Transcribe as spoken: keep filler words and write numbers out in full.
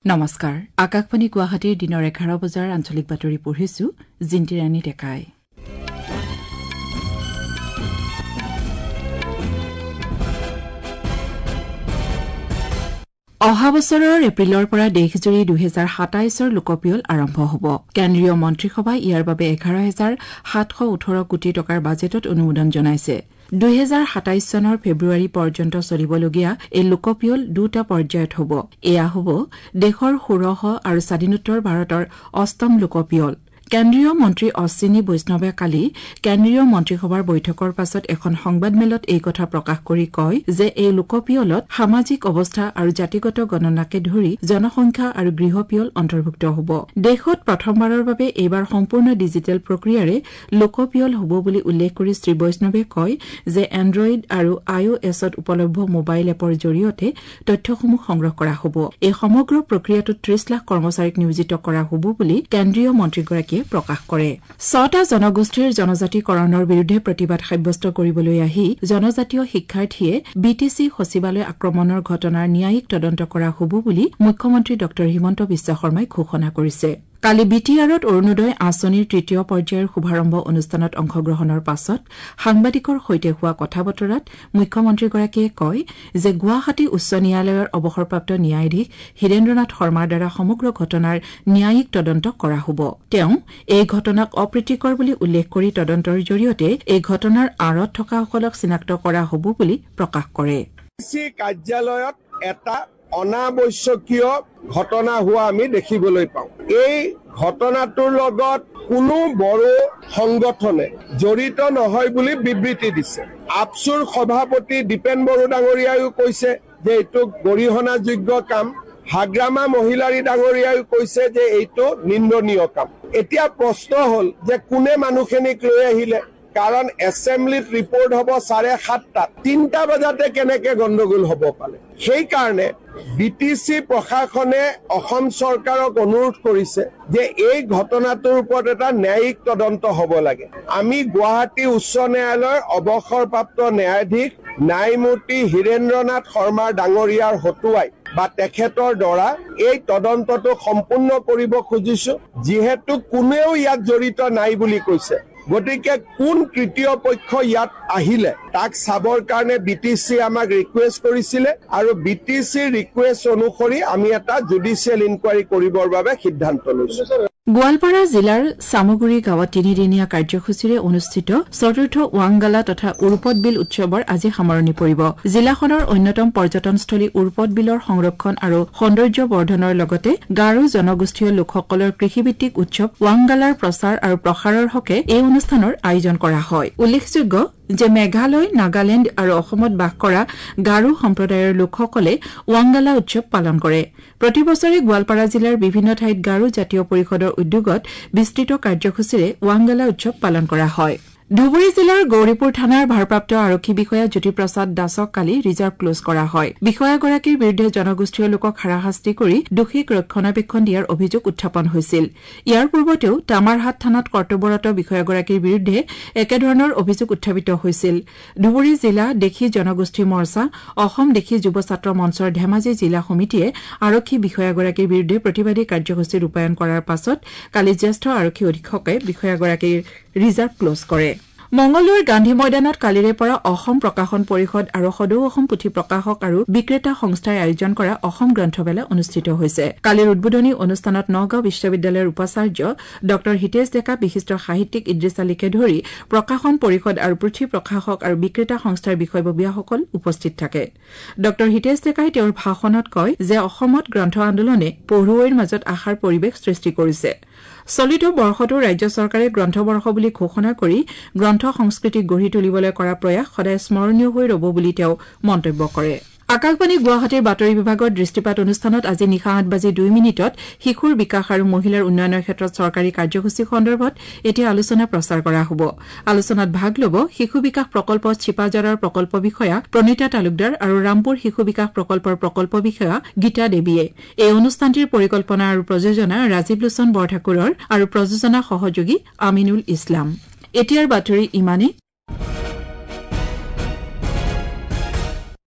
নমস্কাৰ আকাশবাণী গুৱাহাটীৰ দিনৰ এঘাৰ বজাৰ আঞ্চলিক বাতৰি পঢ়িছো জিন্তিৰাণী টেকাই অহা বছৰৰ এপ্ৰিলৰ পৰা দেশজুৰি দুই হাজাৰ সাতাইশৰ লোকপিয়ল আৰম্ভ হ'ব কেন্দ্ৰীয় মন্ত্ৰীসভাই ইয়াৰ বাবে এঘাৰ হাজাৰ সাতশ ওঠৰ কোটি টকাৰ বাজেটত অনুমোদন জনাইছে দুই হাজাৰ সাতাইশ চনৰ ফেব্ৰুৱাৰী পৰ্যন্ত চলিবলগীয়া এই লোকপিয়ল দুটা পৰ্যায়ত হ'ব এয়া হ'ব দেশৰ ষোড়শ আৰু স্বাধীনোত্তৰ ভাৰতৰ অষ্টম লোকপিয়ল কেন্দ্ৰীয় মন্ত্ৰী অশ্বিনী বৈষ্ণৱে কালি কেন্দ্ৰীয় মন্ত্ৰীসভাৰ বৈঠকৰ পাছত এখন সংবাদমেলত এই কথা প্ৰকাশ কৰি কয় যে এই লোকপিয়লত সামাজিক অৱস্থা আৰু জাতিগত গণনাকে ধৰি জনসংখ্যা আৰু গৃহপিয়ল অন্তৰ্ভুক্ত হ'ব দেশত প্ৰথমবাৰৰ বাবে এইবাৰ সম্পূৰ্ণ ডিজিটেল প্ৰক্ৰিয়াৰে লোকপিয়ল হ'ব বুলি উল্লেখ কৰি শ্ৰী বৈষ্ণৱে কয় যে এণ্ড্ৰইড আৰু আই অ' এছত উপলব্ধ মোবাইল এপৰ জৰিয়তে তথ্যসমূহ সংগ্ৰহ কৰা হ'ব এই সমগ্ৰ প্ৰক্ৰিয়াটোত ত্ৰিশ লাখ কৰ্মচাৰীক নিয়োজিত কৰা হ'ব বুলি কেন্দ্ৰীয় মন্ত্ৰীগৰাকীয়ে প্ৰকাশ কৰে ছটা জনগোষ্ঠীৰ জনজাতিকৰণৰ বিৰুদ্ধে প্ৰতিবাদ সাব্যস্ত কৰিবলৈ আহি জনজাতীয় শিক্ষাৰ্থীয়ে বি টি চি সচিবালয় আক্ৰমণৰ ঘটনাৰ ন্যায়িক তদন্ত কৰা হ'ব বুলি মুখ্যমন্ত্ৰী ড হিমন্ত বিশ্ব শৰ্মাই ঘোষণা কৰিছে কালি বি টি আৰত অৰুণোদয় আঁচনিৰ তৃতীয় পৰ্যায়ৰ শুভাৰম্ভ অনুষ্ঠানত অংশগ্ৰহণৰ পাছত সাংবাদিকৰ সৈতে হোৱা কথা বতৰাত মুখ্যমন্ত্ৰীগৰাকীয়ে কয় যে গুৱাহাটী উচ্চ ন্যায়ালয়ৰ অৱসৰপ্ৰাপ্ত ন্যায়াধীশ হীৰেন্দ্ৰনাথ শৰ্মাৰ দ্বাৰা সমগ্ৰ ঘটনাৰ ন্যায়িক তদন্ত কৰা হ'ব তেওঁ এই ঘটনাক অপ্ৰীতিকৰ বুলি উল্লেখ কৰি তদন্তৰ জৰিয়তে এই ঘটনাৰ আঁৰত থকাসকলক চিনাক্ত কৰা হ'ব বুলি প্ৰকাশ কৰে কাৰ্যালয়ত এটা অনাৱশ্যকীয় ঘটনা হোৱা আমি দেখিবলৈ পাওঁ এই ঘটনাটোৰ লগত কোনো বড়ো সংগঠনে জড়িত নহয় বুলি বিবৃতি দিছে আপচুৰ সভাপতি দীপেন বড়ো ডাঙৰীয়াইও কৈছে যে এইটো গৰিহণাযোগ্য কাম হাগ্ৰামা মহিলাৰী ডাঙৰীয়াইও কৈছে যে এইটো নিন্দনীয় কাম এতিয়া প্ৰশ্ন হ'ল যে কোনে মানুহখিনিক লৈ আহিলে কাৰণ এছেম্বলিত ৰিপৰ্ট হ'ব চাৰে সাতটাত তিনিটা বজাতে কেনেকে গণ্ডগোল হ'ব পালে সেইকাৰণে বি টি চি প্ৰশাসনে অসম চৰকাৰক অনুৰোধ কৰিছে যে এই ঘটনাটোৰ ওপৰত এটা ন্যায়িক তদন্ত হ'ব লাগে আমি গুৱাহাটী উচ্চ ন্যায়ালয়ৰ অৱসৰপ্ৰাপ্ত ন্যায়াধীশ ন্যায়মূৰ্তি হীৰেন্দ্ৰনাথ শৰ্মাৰ ডাঙৰীয়াৰ হতুৱাই বা তেখেতৰ দ্বাৰা এই তদন্তটো সম্পূৰ্ণ কৰিব খুজিছো যিহেতু কোনেও ইয়াত জড়িত নাই বুলি কৈছে গতিকে কোন তৃতীয় পক্ষ ইয়াত আহিলে তাক চাবৰ কাৰণে বি টি চি আমাক ৰিকুৱেষ্ট কৰিছিলে আৰু বি টি চিৰ ৰিকুৱেষ্ট অনুসৰি আমি এটা জুডিচিয়েল ইনকুৱাৰী কৰিবৰ বাবে সিদ্ধান্ত লৈছো গোৱালপাৰা জিলাৰ চামগুৰি গাঁৱত তিনিদিনীয়া কাৰ্যসূচীৰে অনুষ্ঠিত চতুৰ্থ ৱাংগালা তথা উৰপদ বিল উৎসৱৰ আজি সামৰণি পৰিব জিলাখনৰ অন্যতম পৰ্যটনস্থলী উৰপদ বিলৰ সংৰক্ষণ আৰু সৌন্দৰ্য বৰ্ধনৰ লগতে গাৰো জনগোষ্ঠীয় লোকসকলৰ কৃষিভিত্তিক উৎসৱ ৱাংগালাৰ প্ৰচাৰ আৰু প্ৰসাৰৰ হকে এই অনুষ্ঠানৰ আয়োজন কৰা হয় উল্লেখযোগ্য যে মেঘালয় নাগালেণ্ড আৰু অসমত বাস কৰা গাৰো সম্প্ৰদায়ৰ লোকসকলে ৱাংগালা উৎসৱ পালন কৰে প্ৰতিবছৰে গোৱালপাৰা জিলাৰ বিভিন্ন ঠাইত গাৰো জাতীয় পৰিষদৰ উদ্যোগত বিস্তৃত কাৰ্যসূচীৰে ৱাংগালা উৎসৱ পালন কৰা হয় ধুবুৰী জিলাৰ গৌৰীপুৰ থানাৰ ভাৰপ্ৰাপ্ত আৰক্ষী বিষয়া জ্যোতিপ্ৰসাদ দাসক কালি ৰিজাৰ্ভ ক্লোজ কৰা হয় বিষয়াগৰাকীৰ বিৰুদ্ধে জনগোষ্ঠীয় লোকক হাৰাশাস্তি কৰি দোষীক ৰক্ষণাবেক্ষণ দিয়াৰ অভিযোগ উত্থাপন হৈছিল ইয়াৰ পূৰ্বতেও তামাৰহাট থানাত কৰ্তব্যৰত বিষয়াগৰাকীৰ বিৰুদ্ধে একেধৰণৰ অভিযোগ উত্থাপিত হৈছিল ধুবুৰী জিলা দেশী জনগোষ্ঠী মৰ্চা অসম দেশী যুৱ ছাত্ৰ মঞ্চৰ ধেমাজি জিলা সমিতিয়ে আৰক্ষী বিষয়াগৰাকীৰ বিৰুদ্ধে প্ৰতিবাদী কাৰ্যসূচী ৰূপায়ণ কৰাৰ পাছত কালি জ্যেষ্ঠ আৰক্ষী অধীক্ষকে বিষয়াগৰাকীৰ ৰিজাৰ্ভ ক্লোজ কৰে মংগলদৈৰ গান্ধী ময়দানত কালিৰে পৰা অসম প্ৰকাশন পৰিষদ আৰু সদৌ অসম পুথি প্ৰকাশক আৰু বিক্ৰেতা সংস্থাই আয়োজন কৰা অসম গ্ৰন্থমেলা অনুষ্ঠিত হৈছে কালিৰ উদ্বোধনী অনুষ্ঠানত নগাঁও বিশ্ববিদ্যালয়ৰ উপাচাৰ্য ড হিতেশ ডেকা বিশিষ্ট সাহিত্যিক ইদ্ৰিছ আলীকে ধৰি প্ৰকাশন পৰিষদ আৰু পুথি প্ৰকাশক আৰু বিক্ৰেতা সংস্থাৰ বিষয়ববীয়াসকল উপস্থিত থাকে ড হিতেশ ডেকাই তেওঁৰ ভাষণত কয় যে অসমত গ্ৰন্থ আন্দোলনে পঢ়ুৱৈৰ মাজত আশাৰ পৰিৱেশ সৃষ্টি কৰিছে চলিত বৰ্ষতো ৰাজ্য চৰকাৰে গ্ৰন্থবৰ্ষ বুলি ঘোষণা কৰি গ্ৰন্থ সংস্কৃতি গঢ়ি তুলিবলৈ কৰা প্ৰয়াস সদায় স্মৰণীয় হৈ ৰব বুলি তেওঁ মন্তব্য কৰে আকাশবাণী গুৱাহাটীৰ বাতৰি বিভাগৰ দৃষ্টিপাত অনুষ্ঠানত আজি নিশা আঠ বাজি দুই মিনিটত শিশুৰ বিকাশ আৰু মহিলাৰ উন্নয়নৰ ক্ষেত্ৰত চৰকাৰী কাৰ্যসূচী সন্দৰ্ভত এতিয়া আলোচনা প্ৰচাৰ কৰা হ'ব আলোচনাত ভাগ ল'ব শিশু বিকাশ প্ৰকল্প চিপাজাৰৰ প্ৰকল্প বিষয়া প্ৰণীতা তালুকদাৰ আৰু ৰামপুৰ শিশু বিকাশ প্ৰকল্পৰ প্ৰকল্প বিষয়া গীতা দেৱীয়ে এই অনুষ্ঠানটিৰ পৰিকল্পনা আৰু প্ৰযোজনা ৰাজীৱ লোচন বৰঠাকুৰৰ আৰু প্ৰযোজনা সহযোগী আমিনুল ইছলাম এতিয়াৰ বাতৰি ইমানে